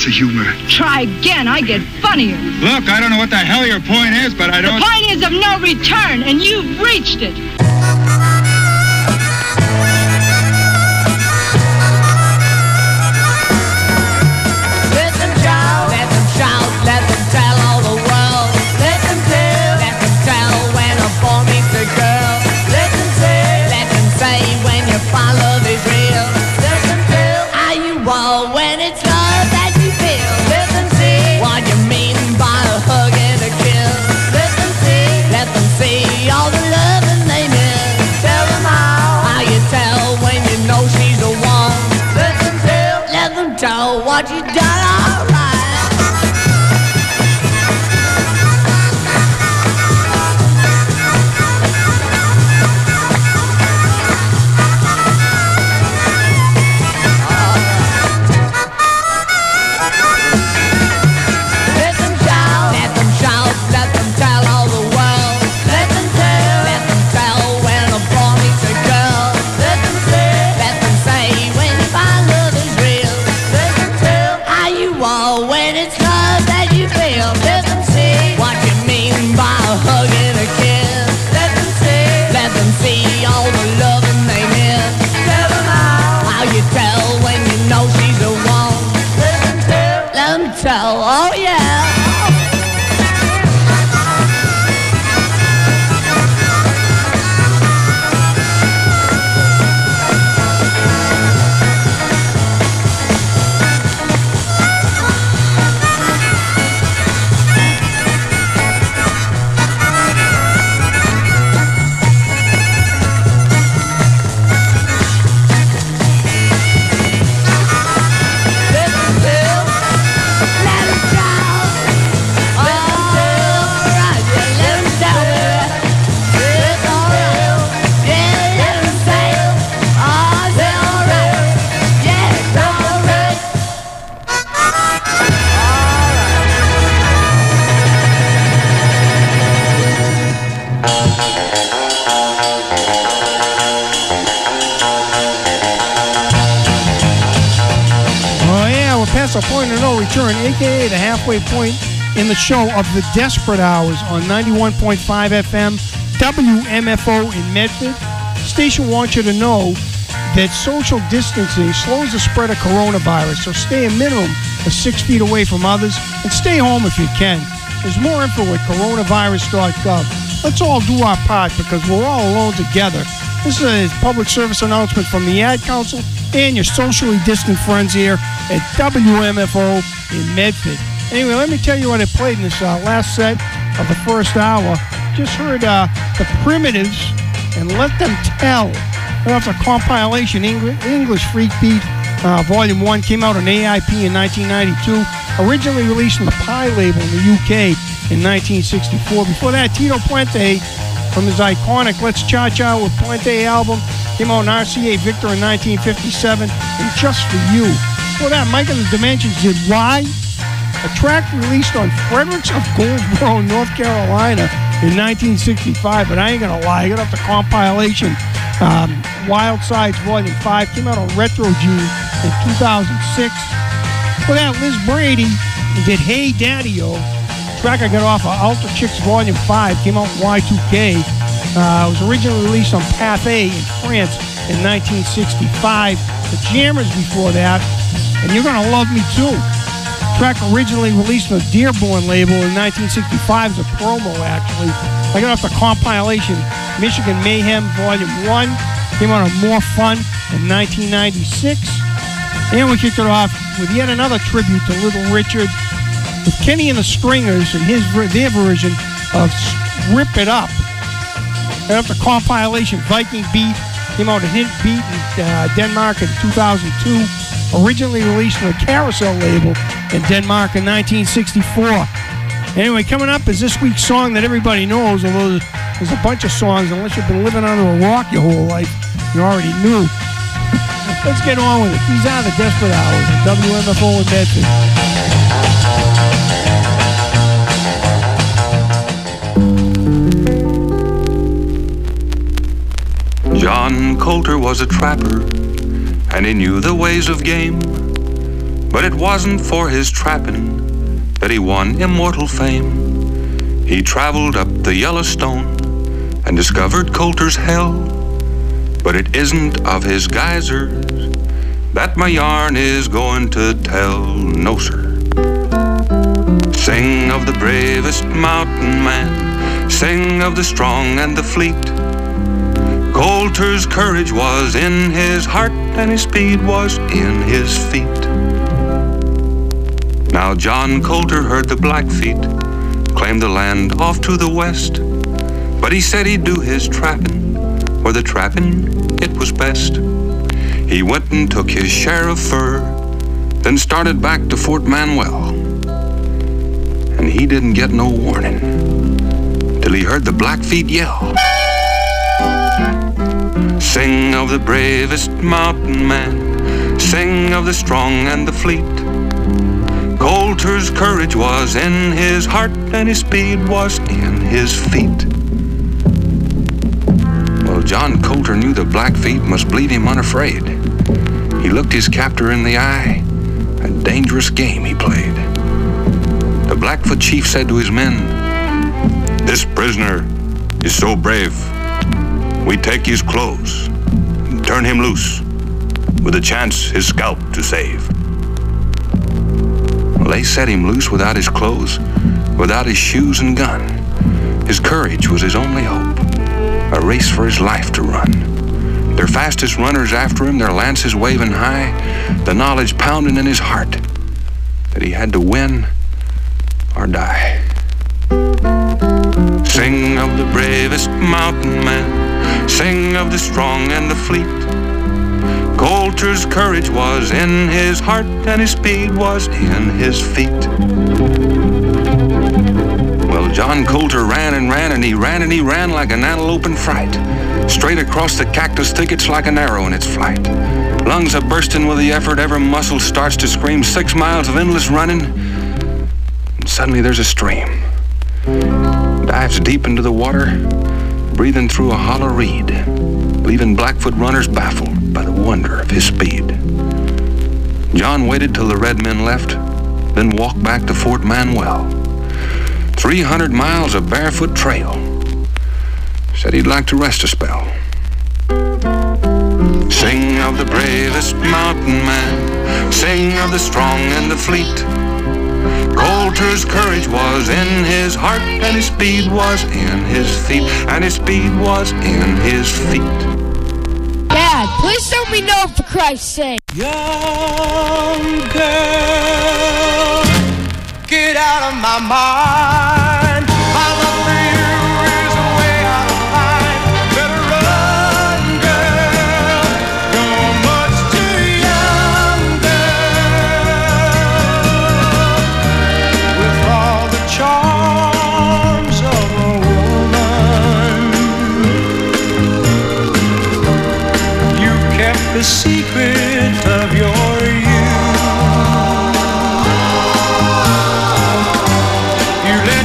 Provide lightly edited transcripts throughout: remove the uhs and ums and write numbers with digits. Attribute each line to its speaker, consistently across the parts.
Speaker 1: sense of humor.
Speaker 2: Try again, I get funnier.
Speaker 1: Look, I don't know what the hell your point is, but I don't...
Speaker 2: The point is of no return, and you've reached it.
Speaker 3: Let them shout, let them tell all the world. Let them tell when a boy meets a girl. Let them say when your fine love is real. Let them tell how you are when it's love that you feel. Let them see what you mean by a hug and a kiss. Let them see all the love and they miss. Tell them how you tell when you know she's the one. Let them tell what you done alright. Oh yeah.
Speaker 4: Past a point of no return, a.k.a. the halfway point in the show of the Desperate Hours on 91.5 FM, WMFO in Medford. The station wants you to know that social distancing slows the spread of coronavirus, so stay a minimum of 6 feet away from others and stay home if you can. There's more info at coronavirus.gov. Let's all do our part because we're all alone together. This is a public service announcement from the Ad Council and your socially distant friends here at WMFO in Medford. Anyway, let me tell you what I played in this last set of the first hour. Just heard the Primitives and Let Them Tell. Right off the compilation English Freak Beat Volume 1 came out on AIP in 1992. Originally released on the Pi label in the UK in 1964. Before that, Tito Puente from his iconic Let's Cha-Cha with Puente album came out on RCA Victor in 1957 and Just For You. Before that, Mike of the Dimensions did Why? A track released on Fredericks of Goldsboro, North Carolina in 1965, but I ain't gonna lie, I got off the compilation Wild Sides Volume 5, came out on Retro Gene in 2006. Before that, Liz Brady did Hey Daddy-O. Track I got off of Alter Chicks Volume 5, came out in Y2K. It was originally released on Path A in France in 1965. The Jammers before that, and You're Gonna Love Me Too. Track originally released on the Dearborn label in 1965 as a promo, actually. I got off the compilation Michigan Mayhem Volume 1, came out on More Fun in 1996. And we kicked it off with yet another tribute to Little Richard with Kenny and the Stringers and their version of Rip It Up. Right off the compilation Viking Beat, came out a Hint Beat in Denmark in 2002. Originally released on the Carousel label in Denmark in 1964. Anyway, coming up is this week's song that everybody knows, although there's a bunch of songs, unless you've been living under a rock your whole life, you already knew. Let's get on with it. These are the Desperate Hours at WMFO in Medford.
Speaker 5: John Coulter was a trapper, and he knew the ways of game. But it wasn't for his trapping that he won immortal fame. He traveled up the Yellowstone and discovered Coulter's hell. But it isn't of his geysers that my yarn is going to tell, no sir. Sing of the bravest mountain man, sing of the strong and the fleet. Coulter's courage was in his heart and his speed was in his feet. Now John Coulter heard the Blackfeet claim the land off to the west, but he said he'd do his trapping, where the trapping it was best. He went and took his share of fur, then started back to Fort Manuel. And he didn't get no warning till he heard the Blackfeet yell. Sing of the bravest mountain man, sing of the strong and the fleet. Coulter's courage was in his heart and his speed was in his feet. Well, John Coulter knew the Blackfeet must bleed him unafraid. He looked his captor in the eye, a dangerous game he played. The Blackfoot chief said to his men, "This prisoner is so brave. We take his clothes and turn him loose with a chance his scalp to save." Well, they set him loose without his clothes, without his shoes and gun. His courage was his only hope, a race for his life to run. Their fastest runners after him, their lances waving high, the knowledge pounding in his heart that he had to win or die. Sing of the bravest mountain man, sing of the strong and the fleet. Coulter's courage was in his heart and his speed was in his feet. Well, John Coulter ran and ran and he ran and he ran like an antelope in fright, straight across the cactus thickets like an arrow in its flight. Lungs are bursting with the effort, every muscle starts to scream. 6 miles of endless running, and suddenly there's a stream. Dives deep into the water, breathing through a hollow reed, leaving Blackfoot runners baffled by the wonder of his speed. John waited till the red men left, then walked back to Fort Manuel. 300 miles of barefoot trail. Said he'd like to rest a spell. Sing of the bravest mountain man, sing of the strong and the fleet. Coulter's courage was in his heart and his speed was in his feet, and his speed was in his feet.
Speaker 6: Dad, please let me know for Christ's sake.
Speaker 3: Young girl, get out of my mind. My love for you is way out of line. Better run, girl. You're much too young, girl. With all the charms of a woman, you kept the secret of your youth. You let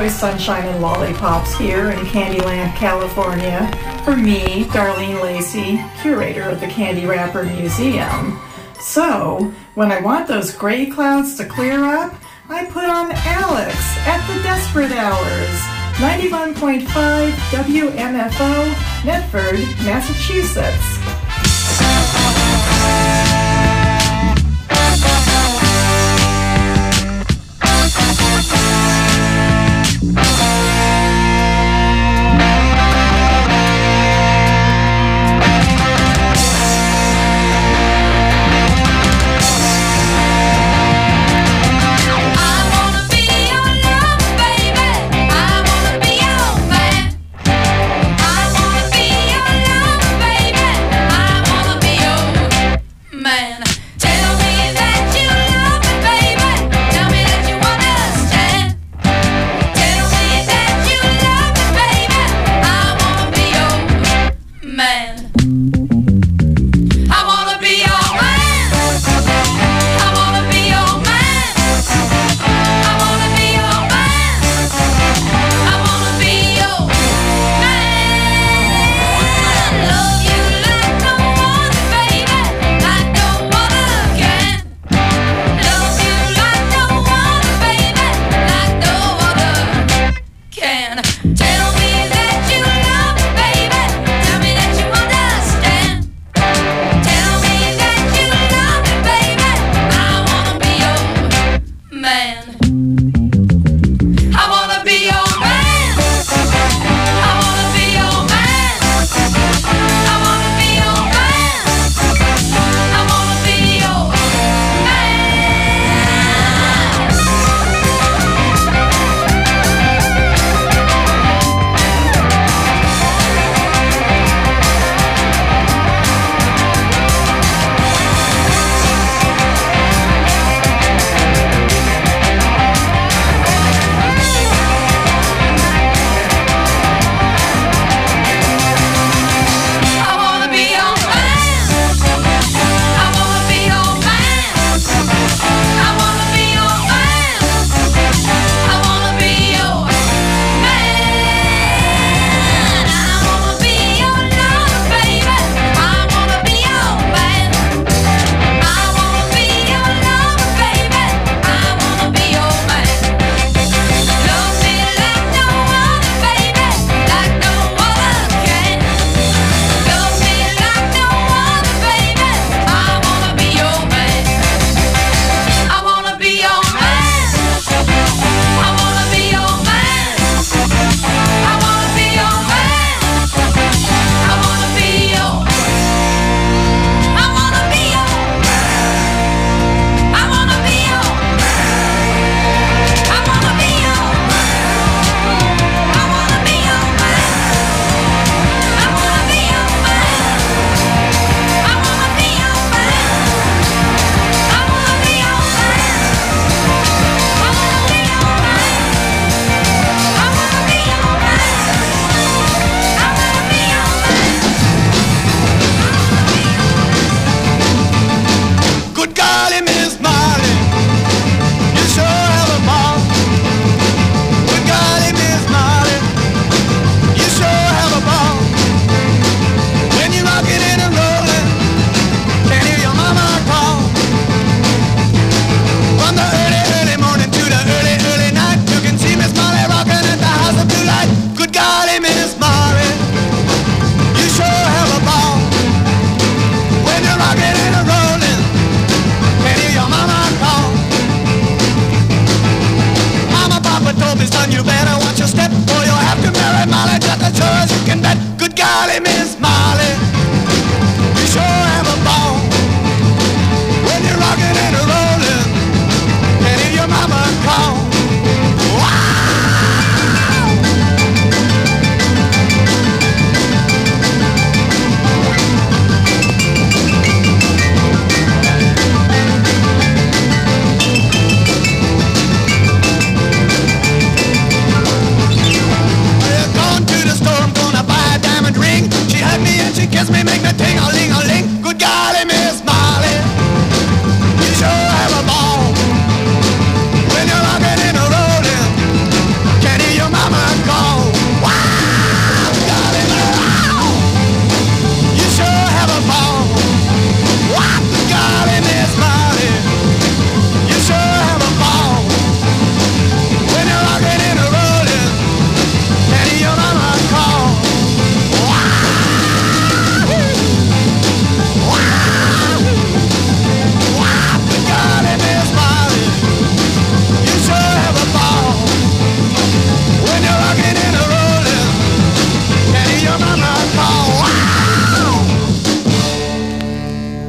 Speaker 7: always sunshine and lollipops here in Candyland, California. For me, Darlene Lacey, curator of the Candy Wrapper Museum. So, when I want those gray clouds to clear up, I put on Alex at the Desperate Hours. 91.5 WMFO, Medford, Massachusetts.
Speaker 3: I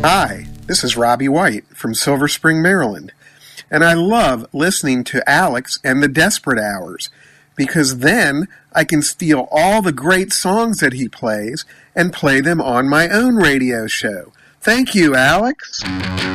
Speaker 8: Hi, this is Robbie White from Silver Spring, Maryland, and I love listening to Alex and the Desperate Hours, because then I can steal all the great songs that he plays and play them on my own radio show. Thank you, Alex.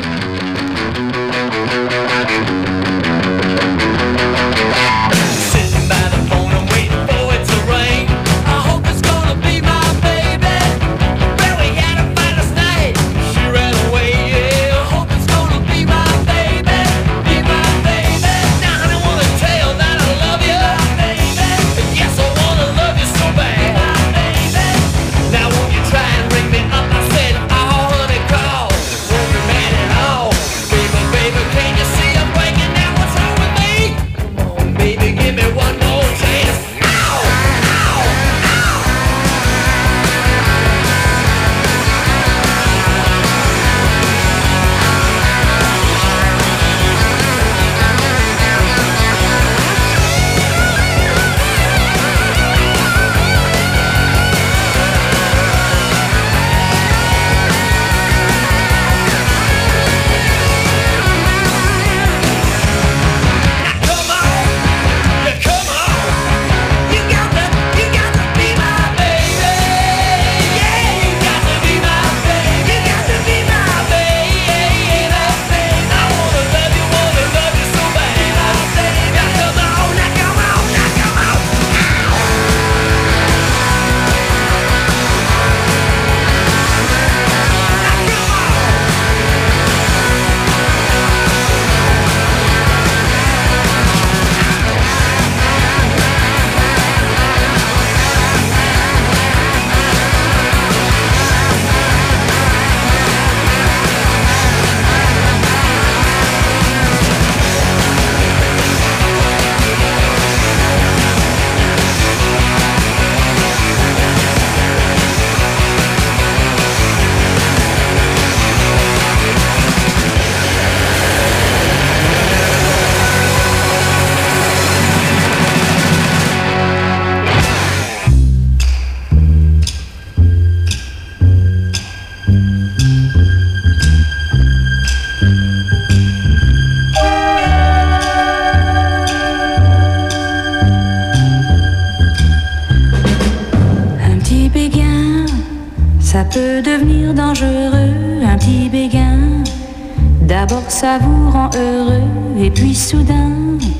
Speaker 9: Ça vous rend heureux, et puis soudain,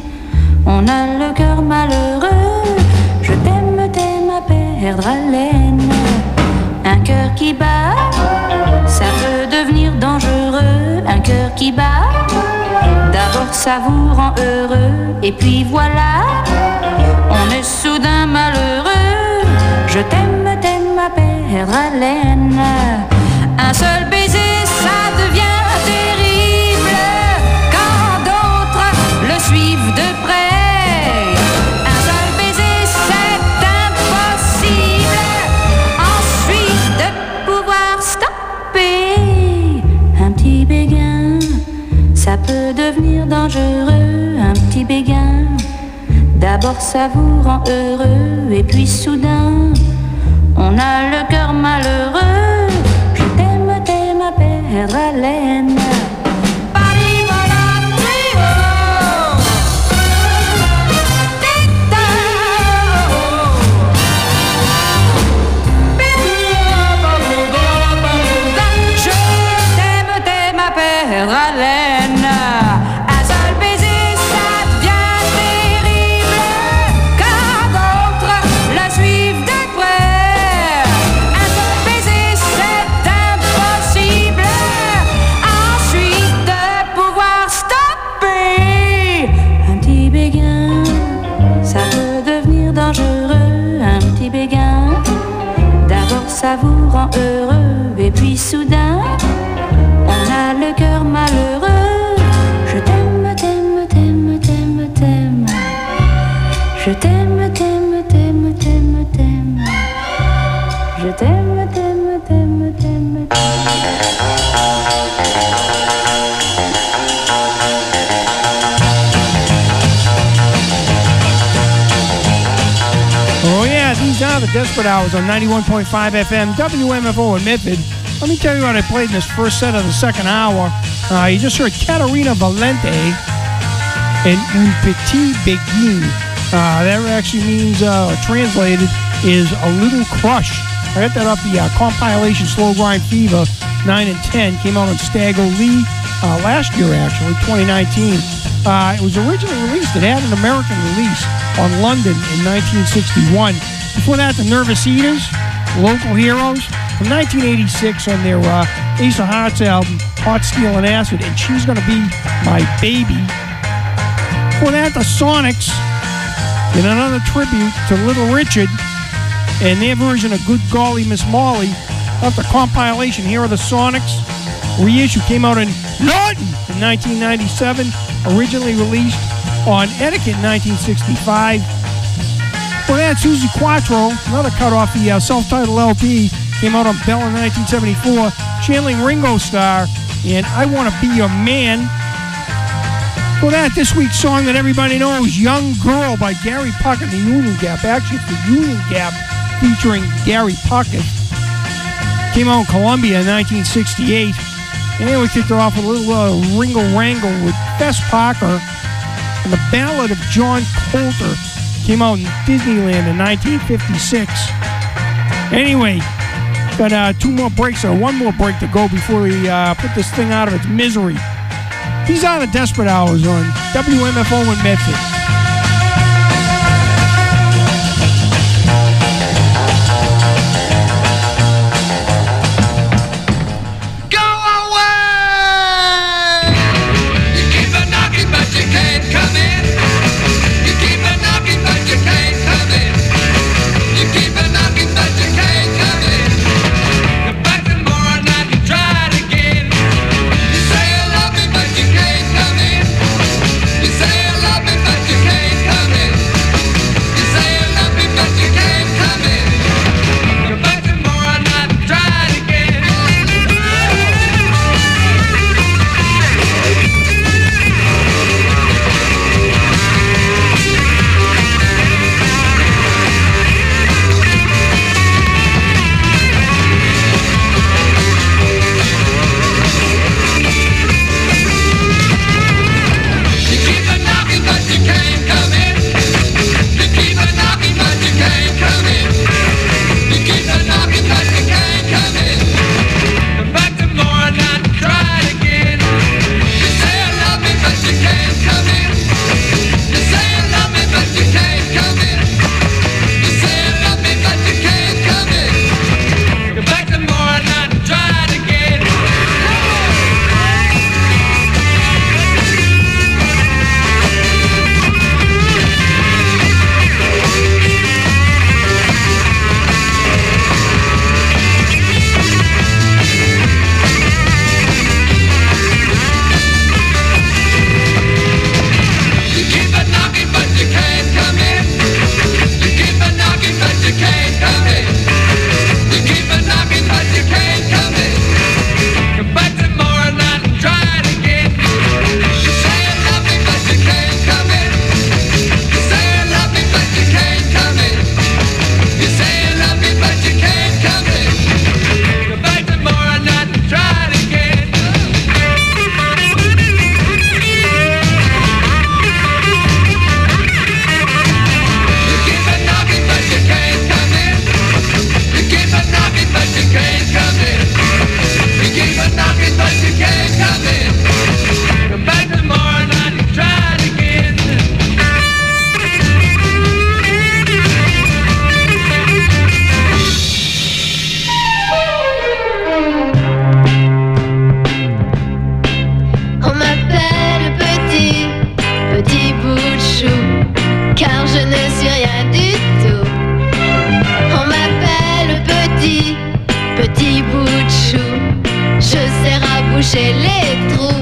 Speaker 9: on a le cœur malheureux. Je t'aime à perdre haleine. Un cœur qui bat, ça peut devenir dangereux. Un cœur qui bat, d'abord ça vous rend heureux, et puis voilà, on est soudain malheureux. Je t'aime à perdre haleine. Un seul baiser, ça devient suivent de près. Un seul baiser, c'est impossible ensuite de pouvoir stopper. Un petit béguin, ça peut devenir dangereux. Un petit béguin, d'abord ça vous rend heureux, et puis soudain, on a le cœur malheureux. Je t'aime à perdre haleine. Haleine. Un seul baiser, ça devient terrible quand d'autres la suivent de près. Un seul baiser, c'est impossible ensuite de pouvoir stopper. Un petit béguin, ça peut devenir dangereux. Un petit béguin, d'abord ça vous rend heureux, et puis soudain, on a le cœur malheureux. Je t'aime, t'aime, t'aime, t'aime, t'aime. Je t'aime, t'aime, t'aime, t'aime, t'aime. Je t'aime, t'aime, t'aime, t'aime,
Speaker 4: Oh yeah, these are the Desperate Hours on 91.5 FM, WMFO in Medford. Let me tell you what I played in this first set of the second hour. You just heard Caterina Valente and Un Petit Beguine. That actually means, translated, is a little crush. I got that off the compilation Slow Grind Fever 9 and 10. Came out on Stagger Lee last year, actually, 2019. It was originally released. It had an American release on London in 1961. Before that, the Nervous Eaters, Local Heroes, from 1986 on their Ace of Hearts album, Hot Steel and Acid, and She's Gonna Be My Baby. Before that, the Sonics, in another tribute to Little Richard, and their version of Good Golly Miss Molly, off the compilation Here Are the Sonics. Reissue came out in London in 1997, originally released on Etiquette in 1965. Before that, Susie Quattro, another cut off the self-titled LP, came out on Bell in 1974, channeling Ringo Starr, and I Want to Be Your Man. For that, this week's song that everybody knows, Young Girl by Gary Puckett and the Union Gap. Actually, it's the Union Gap featuring Gary Puckett. Came out in Columbia in 1968. And we kicked it off with a little Ringo Wrangle with Bess Parker. And the Ballad of John Colter came out in Disneyland in 1956. Anyway, got two more breaks, or one more break to go before we put this thing out of its misery. These are the Desperate Hours on WMFO in Medford.
Speaker 10: boucher les trous.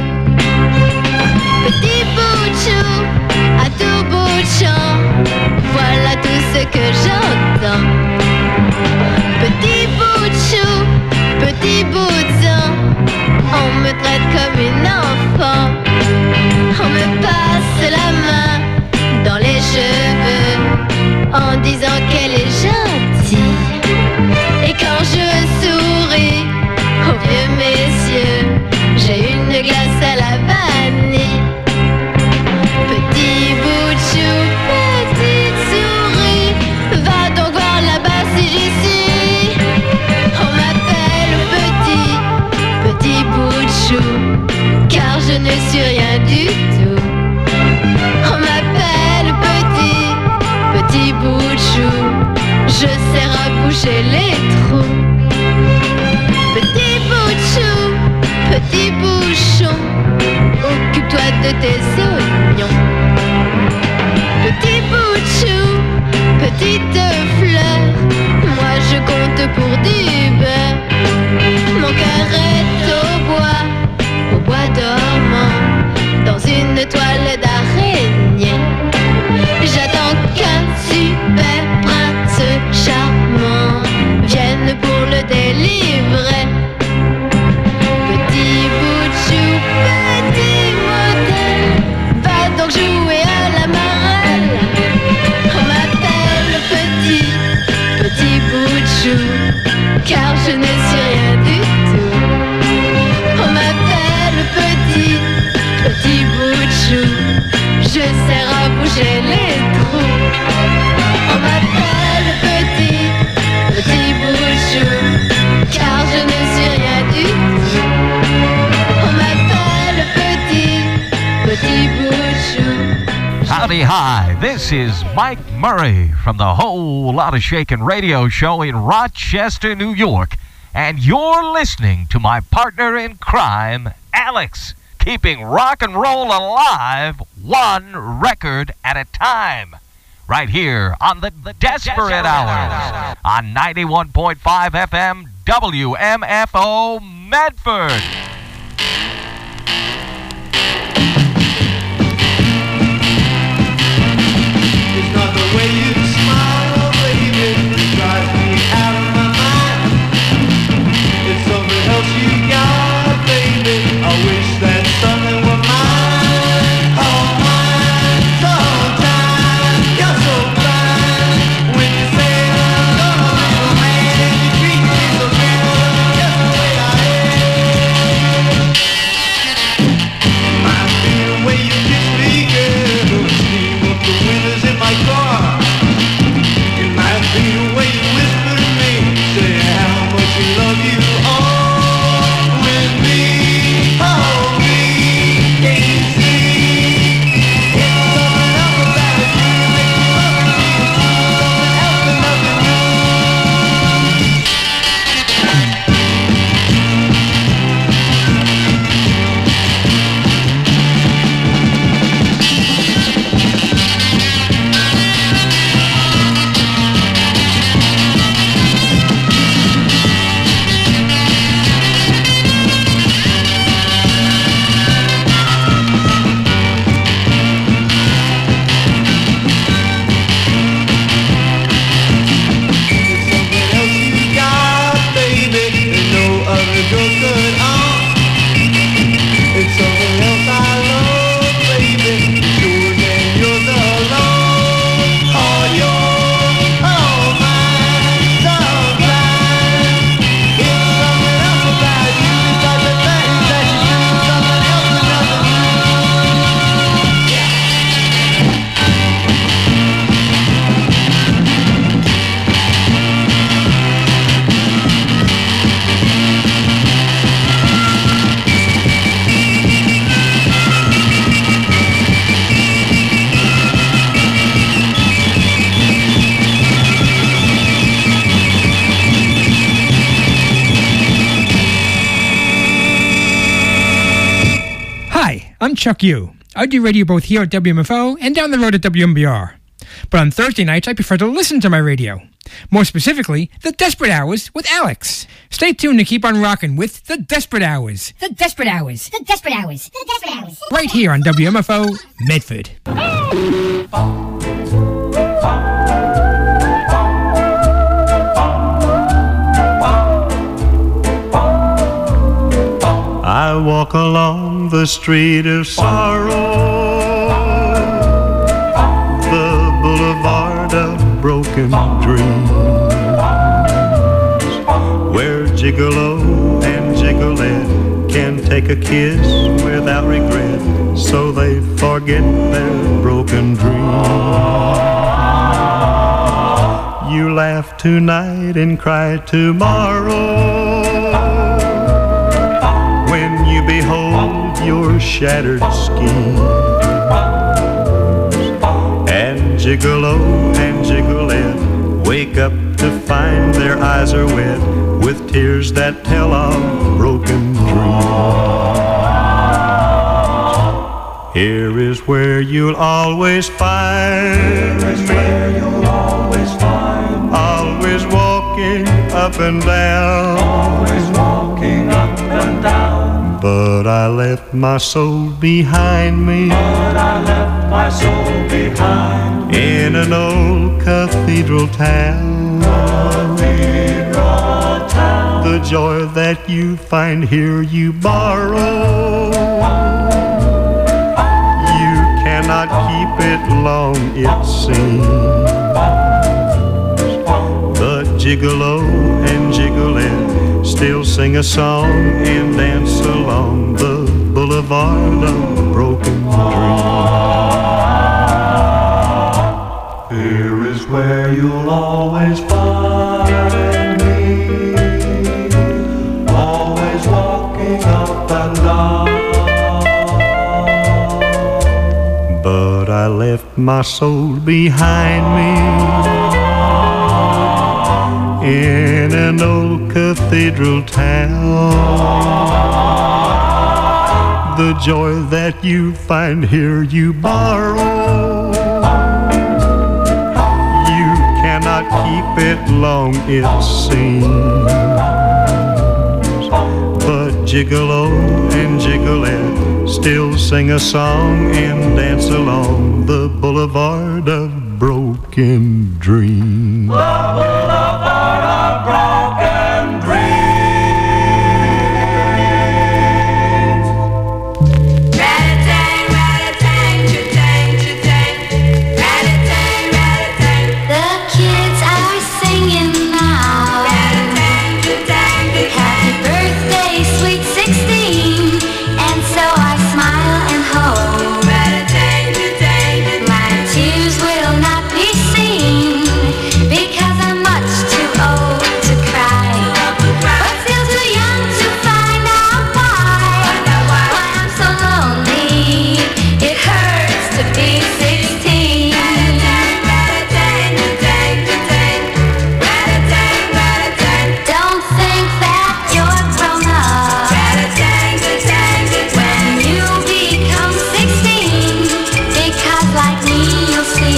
Speaker 10: Petit bout de chou, à tout bout de champ, voilà tout ce que j'entends. Petit bout de chou, petit bout de sang, on me traite comme une enfant. On me passe la main dans les cheveux en disant qu'elle est gentille. Et quand je souris, chou, car je ne suis rien du tout. On m'appelle petit bout de chou, je sais reboucher les trous. Petit bout de chou, petit bouchon, occupe-toi de tes oignons. Petit bout de chou, petite fleur, moi je compte pour du beurre. Mon cœur est au bois dormant, dans une toile d'araignée. J'attends qu'un super prince charmant vienne pour le délivrer. Petit bout de chou, petit modèle, va donc jouer à la marelle. On m'appelle petit bout de chou, car je ne suis rien du tout. On m'appelle petit bout de chou, je sais reboucher les trous. On m'appelle petit bout de chou, car je ne suis rien du tout. On m'appelle petit bout de chou.
Speaker 11: Howdy hi, this is Mike Murray from the Whole Lotta Shakin' radio show in Rochester, New York, and you're listening to my partner in crime, Alex, keeping rock and roll alive one record at a time, right here on the Desperate Hours on 91.5 FM WMFO Medford.
Speaker 12: Way you smile, baby, drives me out of my mind. It's something else you got, baby. I wish that something were mine. Oh, mine, sometimes you're so fine. When you say I'm gonna be a man, you treat me so good, just the way I am. Might be the way you kiss me, girl. Steam up the windows in my car. The way you whisper to me, say how much you love you. Oh, with me, hold me, can you see? It's something else about it, you make me love me. Something else than loving
Speaker 13: I'm Chuck Yu. I do radio both here at WMFO and down the road at WMBR. But on Thursday nights, I prefer to listen to my radio. More specifically, The Desperate Hours with Alex. Stay tuned to keep on rocking with The Desperate Hours.
Speaker 6: The Desperate Hours. The Desperate Hours. The Desperate Hours.
Speaker 13: Right here on WMFO Medford.
Speaker 12: I walk along the street of sorrow, the boulevard of broken dreams, where gigolo and gigolette can take a kiss without regret, so they forget their broken dreams. You laugh tonight and cry tomorrow, when you behold shattered schemes. And gigolo and gigolette wake up to find their eyes are wet with tears that tell of broken dreams. Here is where you'll always find me. Always walking up and down. Always walking up and down. But I left my soul behind me. But I left my soul behind me. In an old cathedral town. Cathedral town. The joy that you find here you borrow. You cannot keep it long, it seems. Gigolo and gigolette still sing a song and dance along the boulevard of broken dreams. Here is where you'll always find me, always walking up and down. But I left my soul behind me. In an old cathedral town. The joy that you find here you borrow. You cannot keep it long, it seems. But gigolo and gigolette still sing a song and dance along the boulevard of broken dreams. Broken dreams. Rat-a-tang, rat-a-tang, cha-tang, cha-tang. Rat-a-tang, rat-a-tang.
Speaker 10: The kids are singing now.
Speaker 12: Rat-a-tang, cha-tang, cha-tang.
Speaker 10: Happy birthday, sweet 16. And so I smile and hope.
Speaker 12: Rat-a-tang, cha-tang, cha-tang.
Speaker 10: My tears will not be seen because I'm much too old to cry. But still too young to find out why I'm so lonely. It hurts to be 16. Don't think that you're grown up when you become 16, because like me you'll see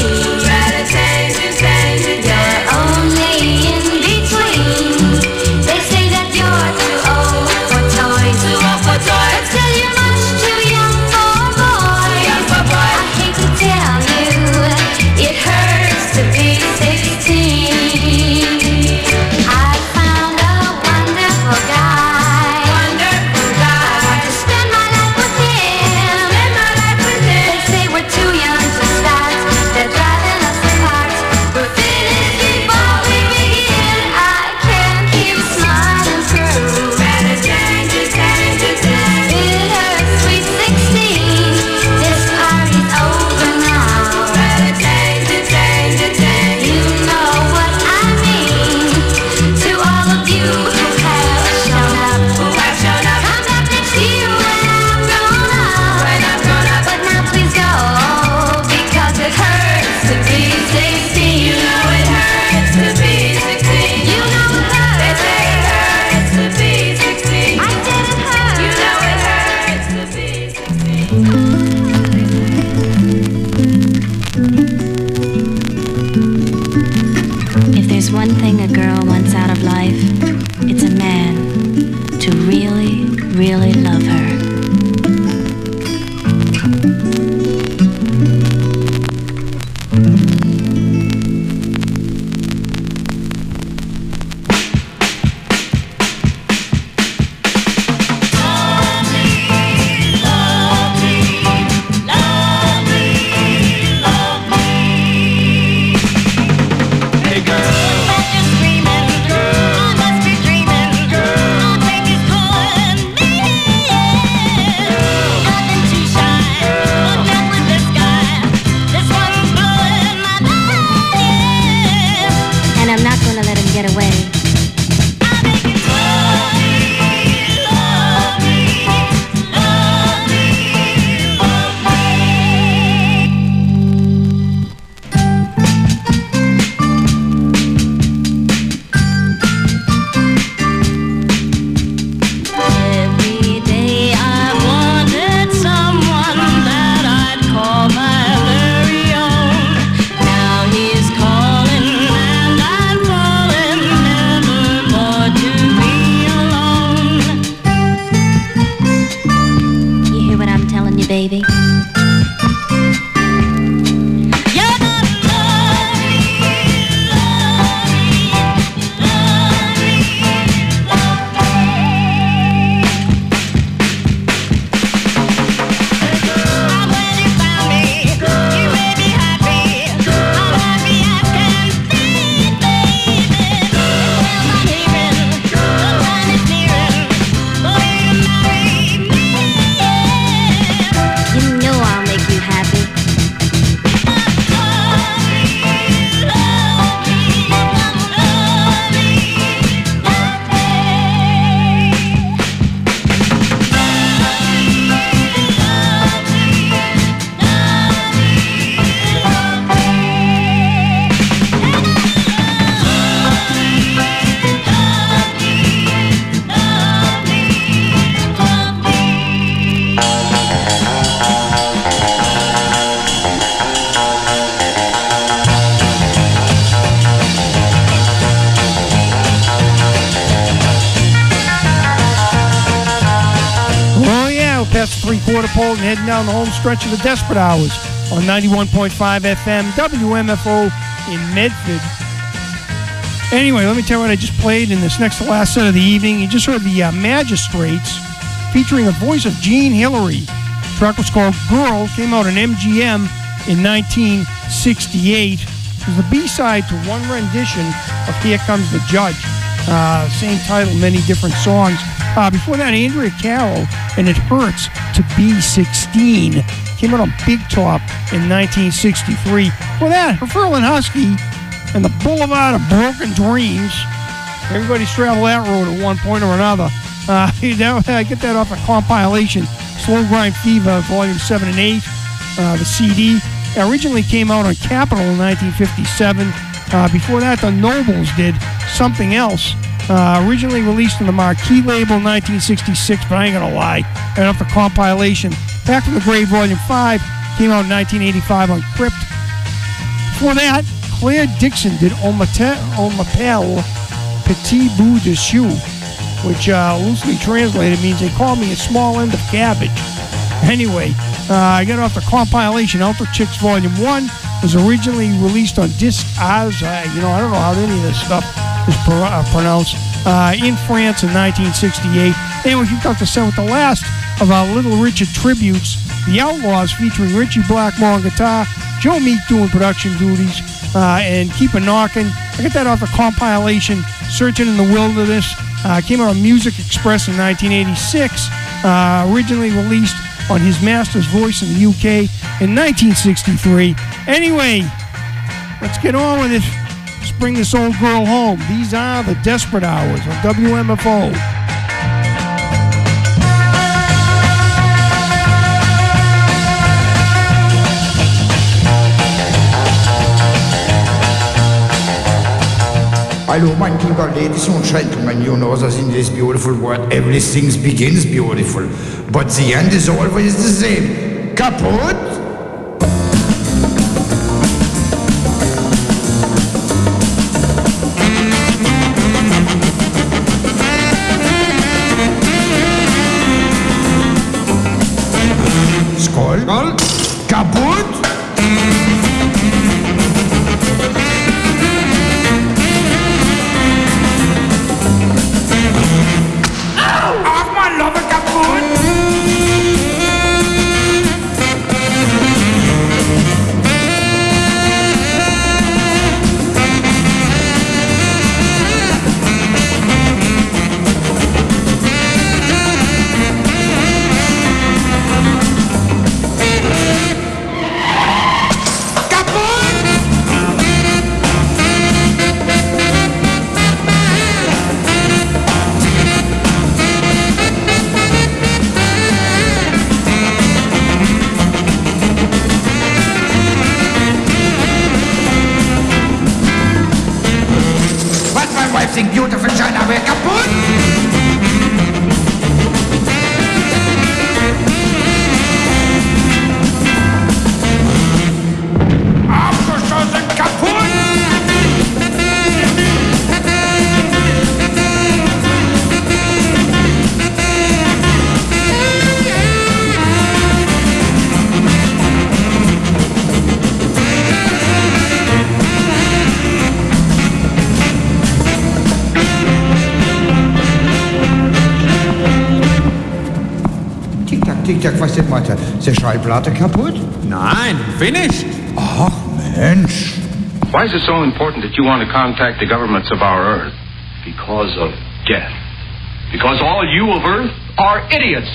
Speaker 10: you're only in between. They say that you're too old for toys, but still you're much too young for boys. I hate to tell you, it hurts to be 16. I found a wonderful guy. I want to spend my life with him. They say we're too young to start. They're driving us apart. We're finished before we begin. I can't keep smiling through. It hurts, sweet 16. This party's over now. You know what I mean. To all of you who have shown up. Come back next year when I'm grown up. But now please go, because it hurts to be 16. You know it hurts to be 16. You know it hurts. They say it hurts to be 16. I said it hurts. You know it hurts to be 16.
Speaker 9: If there's one thing a girl wants out of life, it's a man to really, really love her.
Speaker 12: Hey girl,
Speaker 10: I must be dreaming. baby.
Speaker 4: Three-quarter pole and heading down the home stretch of the Desperate Hours on 91.5 FM WMFO in Medford. Anyway, let me tell you what I just played in this next to last set of the evening. You just heard the Magistrates featuring the voice of Gene Hillary. The track was called Girl, came out on MGM in 1968. It was the B-side to one rendition of Here Comes the Judge. Same title, many different songs. Before that, Andrea Carroll and It Hurts to Be 16 came out on Big Top in 1963. Before that, Ferlin Husky and the Boulevard of Broken Dreams. Everybody's traveled that road at one point or another. I get that off a compilation, Slow Grind Fever, Volume 7 and 8, the CD. It originally came out on Capitol in 1957. Before that, the Nobles did Something Else. Originally released on the Marquee label in 1966, but I ain't gonna lie, right off the compilation. Back from the Grave Volume 5, came out in 1985 on Crypt. Before that, Claire Dixon did On m'appelle Petit Bout de Chou, which loosely translated means they call me a small end of cabbage. Anyway, I got off the compilation. Alto Chicks Volume 1 was originally released on Disc Az. I don't know how any of this stuff is pronounced. In France in 1968. Anyway, we kicked off the set with the last of our Little Richard tributes, The Outlaws, featuring Richie Blackmore on guitar, Joe Meek doing production duties, and Keep a Knockin'. I got that off the compilation, Searching in the Wilderness. Came out on Music Express in 1986. Originally released on His Master's Voice in the UK in 1963. Anyway, let's get on with it. Let's bring this old girl home. These are the Desperate Hours on WMFO.
Speaker 14: Hello, my people, ladies and gentlemen, you know that in this beautiful world everything begins beautiful, but the end is always the same. Kaputt? Skål? Kaputt? Tic-Tac, was denn, Mathe? Ist die Schallplatte kaputt?
Speaker 15: Nein, finished.
Speaker 14: Ach, Mensch.
Speaker 5: Why is it so important that you want to contact the governments of our Earth?
Speaker 16: Because of death. Because all you of Earth are idiots.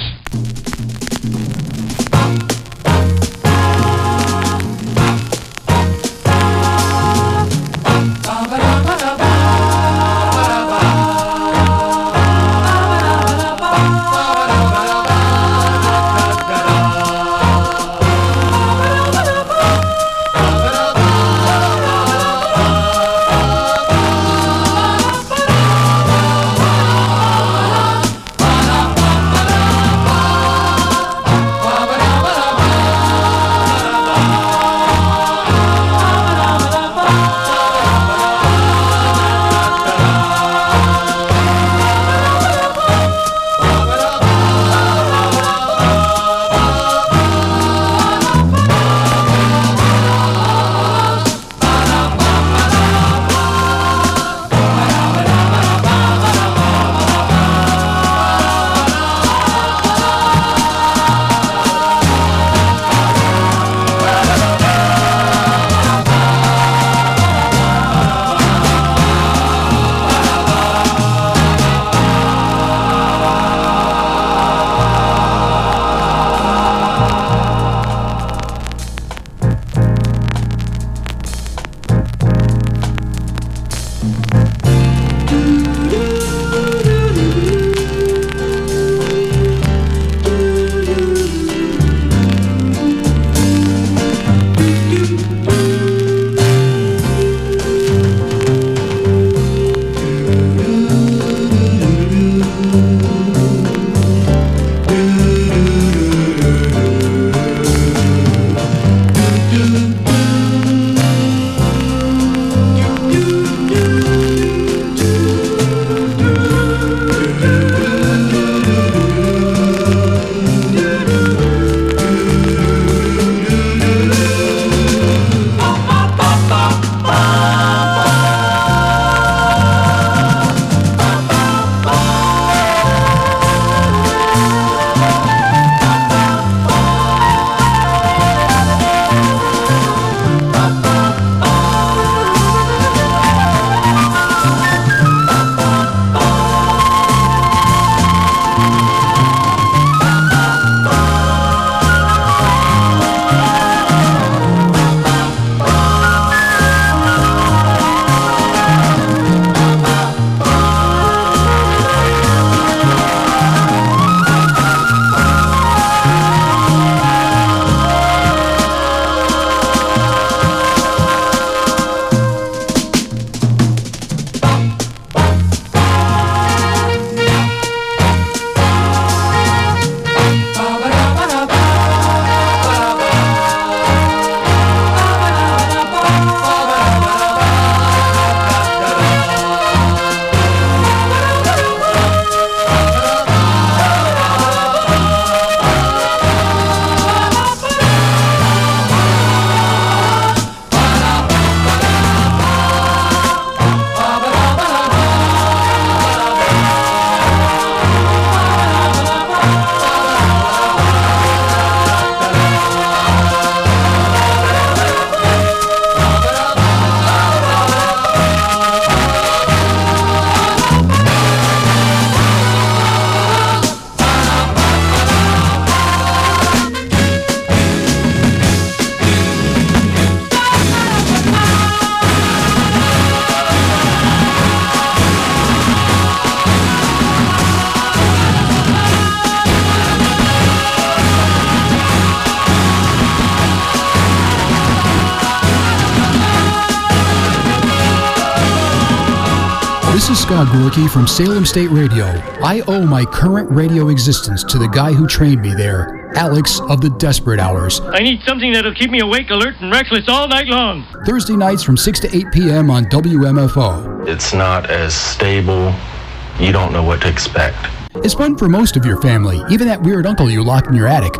Speaker 17: This is Scott Gorky from Salem State Radio. I owe my current radio existence to the guy who trained me there, Alex of the Desperate Hours.
Speaker 18: I need something that'll keep me awake, alert, and reckless all night long.
Speaker 17: Thursday nights from 6 to 8 p.m. on WMFO.
Speaker 19: It's not as stable. You don't know what to expect.
Speaker 17: It's fun for most of your family, even that weird uncle you locked in your attic.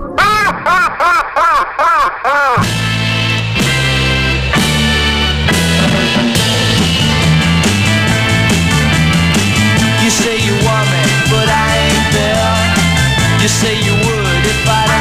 Speaker 12: You say you want me, but I ain't there. You say you would if I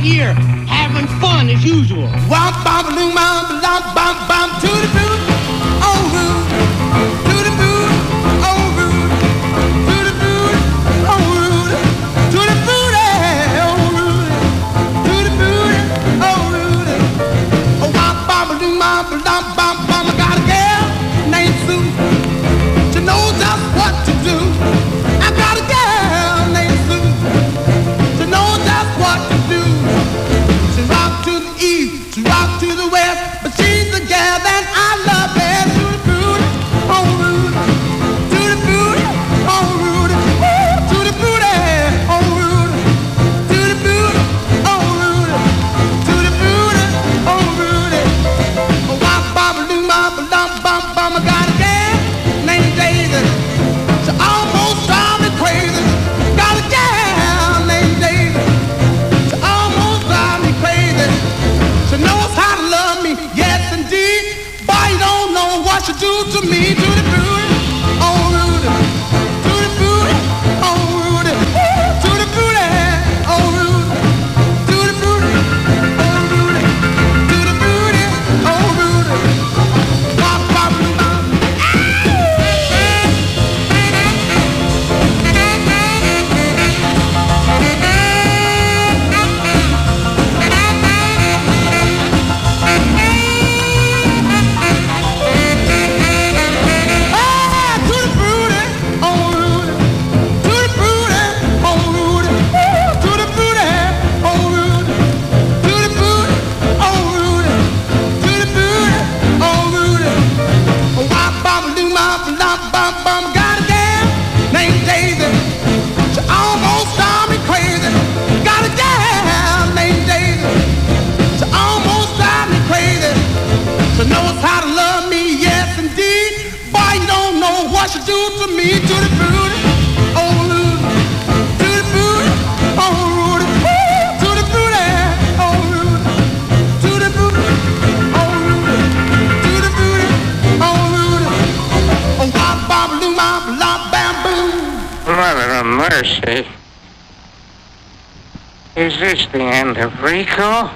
Speaker 20: here, having fun as usual.
Speaker 12: Womp bom loom bom bom bom bom to the boot, oh root, to the boot, oh root, to the boot, oh root, to the boot, oh root, to the boot, oh root. Oh womp bom loom bom bom bom bom. I got a girl named Sue. She knows just what to do. I got a girl named Sue. She knows just what to do. She rock to the east, she rock to the west, but she's the gal that I love best. To the booty, oh Rudy, to the booty, oh Rudy, to the booty, oh Rudy, to the booty, oh Rudy, to the booty, oh Rudy. Oh wop bop doo bop bum bum bum. I got a gal named Daisy. She almost drives me crazy. Got a gal named Daisy. She almost drives me crazy. She knows how to love me, yes indeed. Boy, you don't know what she do to me. To the booty, oh Rudy, to the booty, oh Rudy, to the booty, oh Rudy, to the booty, oh Rudy, to the booty, oh Rudy. Bop, bop, bop. Knows how to love me, yes indeed. Boy, you don't know what she do to me. To the booty, oh Rudy, to the booty, oh Rudy, to the booty, oh Rudy, to the booty, oh Rudy, to the booty, oh Rudy. Oh wop bop loom bop lop bam boom.
Speaker 21: Mother of mercy. Is this the end of Rico?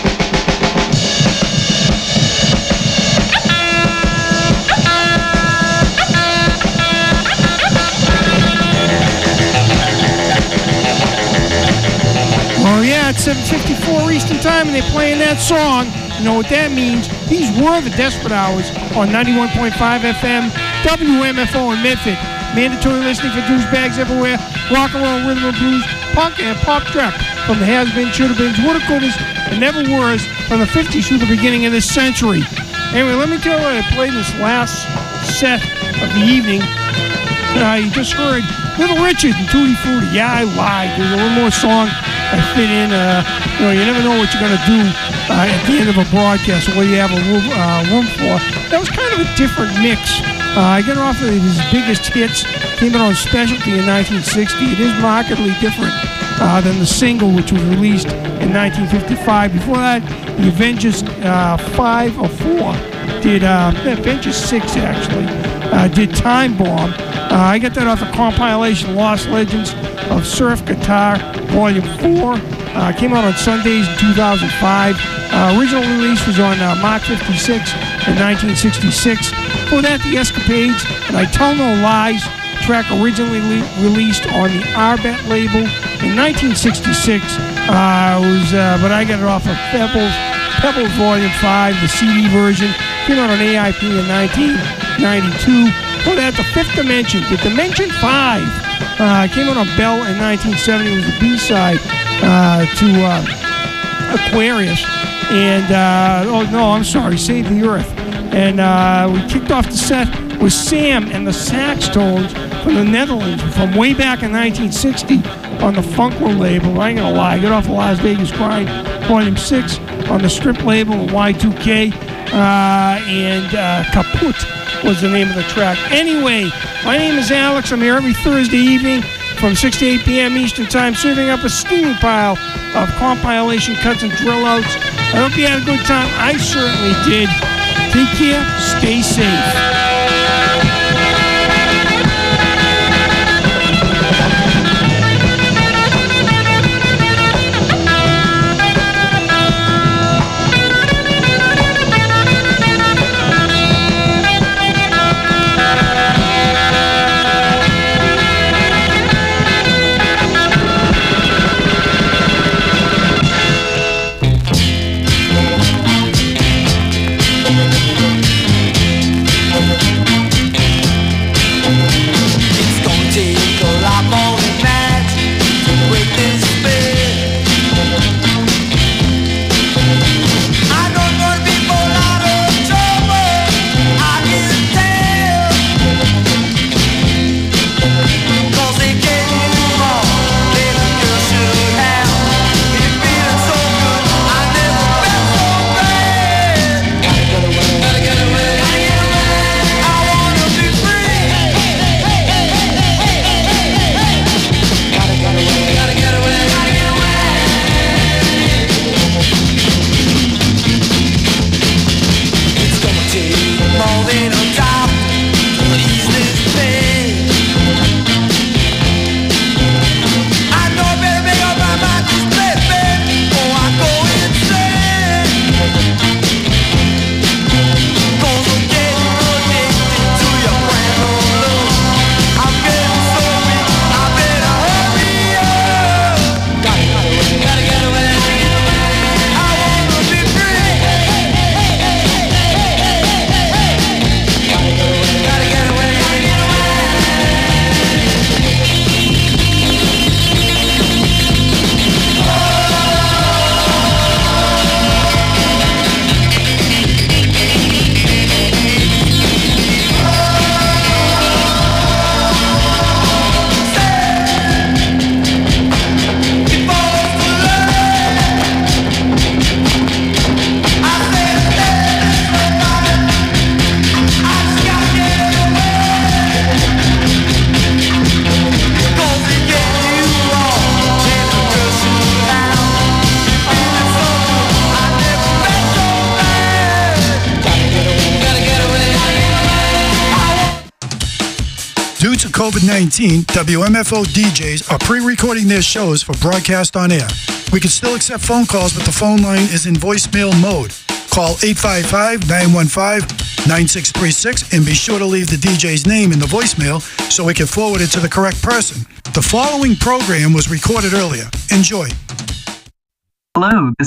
Speaker 4: Oh yeah, it's 7:54 Eastern Time, and they're playing that song. You know what that means? These were the Desperate Hours on 91.5 FM, WMFO in Medford. Mandatory listening for douchebags everywhere. Rock and roll, rhythm and blues, punk and pop trap from the has-been, should-have-beens, woulda-couldas, and never-weres from the 50s through the beginning of this century. Anyway, let me tell you what I played this last set of the evening. You just heard Little Richard and Tutti Frutti. Yeah, I lied. There's one more song I fit in. You never know what you're going to do at the end of a broadcast or what you have a room for. That was kind of a different mix. I got off of his biggest hits, came out on Specialty in 1960. It is markedly different than the single, which was released in 1955. Before that, the Avengers 5 or 4 did, Avengers 6 actually, did Time Bomb. I got that off the compilation Lost Legends of Surf Guitar, Volume 4. Came out on Sundays in 2005. Original release was on Mark 56 in 1966. Before that, The Escapades and I Tell No Lies, track originally released on the Arbet label in 1966. But I got it off of Pebbles Volume 5, the CD version. Came out on AIP in 1992. Before that, The Fifth Dimension, the Dimension 5. Came out on Bell in 1970. It was the B-side to Aquarius. And, Save the Earth. And we kicked off the set with Sam and the Sax Tones from the Netherlands from way back in 1960 on the Funkle label. I ain't gonna lie, I got off of Las Vegas Grind, Volume 6 on the Strip label, Y2K, and Kaput was the name of the track. Anyway, my name is Alex. I'm here every Thursday evening from 6 to 8 p.m. Eastern Time, serving up a steaming pile of compilation cuts and drill outs. I hope you had a good time. I certainly did. Take care. Stay safe.
Speaker 1: COVID-19, WMFO DJs are pre-recording their shows for broadcast on air. We can still accept phone calls, but the phone line is in voicemail mode. Call 855-915-9636 and be sure to leave the DJ's name in the voicemail so we can forward it to the correct person. The following program was recorded earlier. Enjoy.
Speaker 22: Hello, this